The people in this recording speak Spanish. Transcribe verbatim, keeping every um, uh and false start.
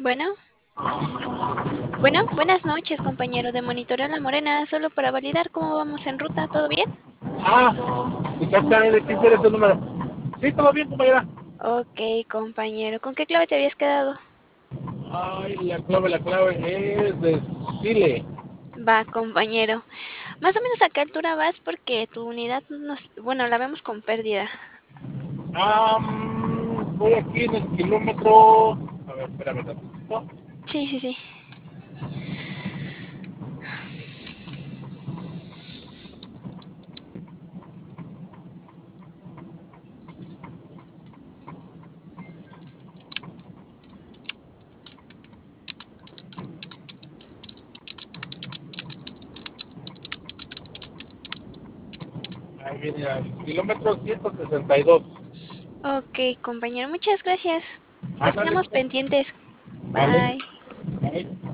Bueno, bueno, buenas noches, compañero de Monitoreo La Morena. Solo para validar cómo vamos en ruta, ¿todo bien? Ah, exactamente, ¿qué quiere tu número? Sí, todo bien, compañera. Ok, compañero. ¿Con qué clave te habías quedado? Ay, la clave, la clave es de Chile. Va, compañero. Más o menos a qué altura vas porque tu unidad nos... Bueno, la vemos con pérdida. Ah, mm, voy aquí en el kilómetro. A ver, espérame tantito. Sí, sí, sí. Ahí viene el kilómetro ciento sesenta y dos. Ok, compañero. Muchas gracias. Pues Ándale, quedamos pendientes. vale. Bye. Ahí.